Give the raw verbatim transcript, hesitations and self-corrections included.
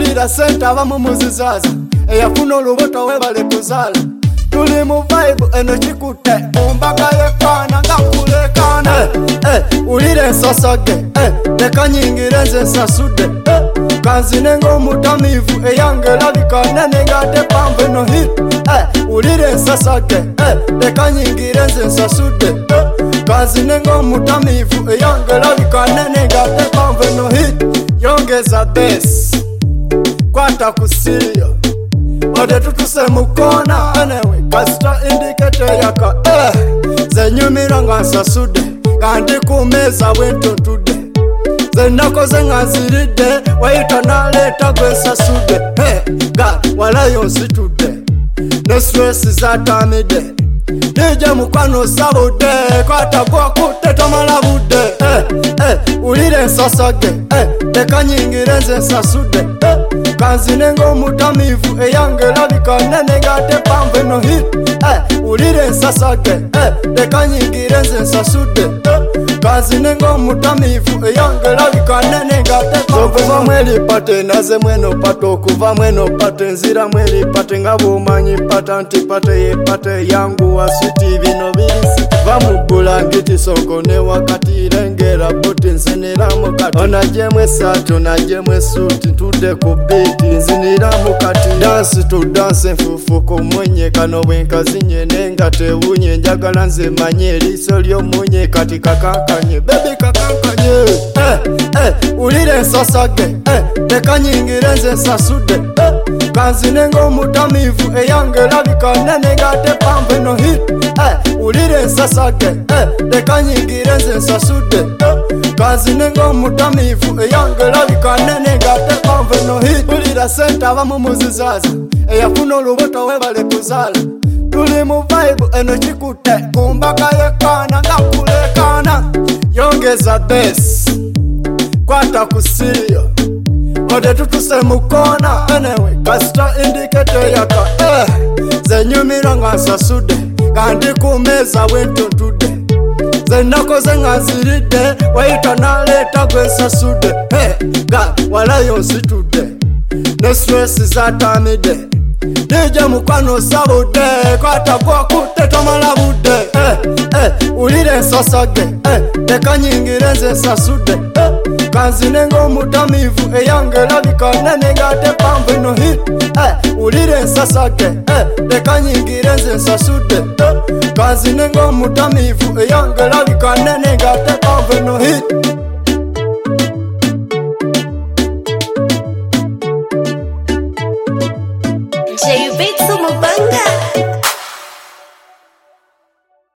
Pulira sente abamu muzizaza eyafuna olubuto webale kuzala. Tuli mu vibe eno chikute mumbaga yekwana nga kulekana. Eh, eh, ulire nsasage eh, leka nyingire nze nsasude eh, kanzine ng'omutamivu eyange labika nene ngate pamve no hit. Eh, ulire nsasage eh, leka nyingire nze nsasude eh, kanzine ng'omutamivu eyange labika nene ngate pamve no hit. Yongeza bass kwata kusiyo ode tutuse mukona. Anyway kasita indicator yaka eh, zenyumira nga nsasude kandi kumeza bwentuntude zenakoze nga nziridde wayita naleeta gwe nsasude. Eh, ga walayo nsitude ne stress zatamide nije mukwano sabude kwata gwakutte tomala budde. Eh, eh, ulire nsasage eh, leka nyingire nze nsasude eh, kanzine ng'omutamivu eyange labika nene ngate pamve no hit. Eh, ulire nsasage eh, leka nyingire nze nsasude eh, kanzine ng'omutamivu eyange labika nene ngate pamve no hit. Mweli pate naze mweno pate okuva mweno pate nzira mweli pate nga bwomanyi pata nti pate ye pate yangu wasiti bino birisi vamugula ngiti soko ne wakati rengera buti nzinira mukati onajemwe sato najemwe suti tude ku beat nzinira mukati dance to dance fufu ko mwenye kano wenkazi nyene ngate unye njagala nze manye liso lyo munye kati kakankanye baby kakankanye. Eh, eh, ulire nsasage eh, leka nyingire nze nsasude eh, kanzine ng'omutamivu eyange labika nene ngate pamve no hit. Eh, ulire nsasage eh, leka nyingire nze nsasude eh, kanzine ng'omutamivu eyange labika nene ngate pamve no hit. Pulira sente abamu muzizaza eyafuna olubuto webale kuzala. Tuli mu vibe eno chikute kumbaga yekwana nga kulekana. Yongeza bass kwata kusiyo ode tutuse mukona. Anyway kasita indicator yaka eh, zenyumira nga nsasude kandi kumeza bwentuntude zenakoze nga nziridde wayita naleeta gwe nsasude. Eh, ga walayo nsitude ne stress zatamide nije mukwano sabude kwata gwakutte tomala budde. Eh, eh, ulire nsasage eh, leka nyingire nze nsasude eh, kanzine ng'omutamivu eyange labika nene ngate pamve no hit. Eh, ulire nsasage eh, leka nyingire nze nsasude eh, kanzine ng'omutamivu eyange labika nene ngate pamve no hit. J Beats Mubanga.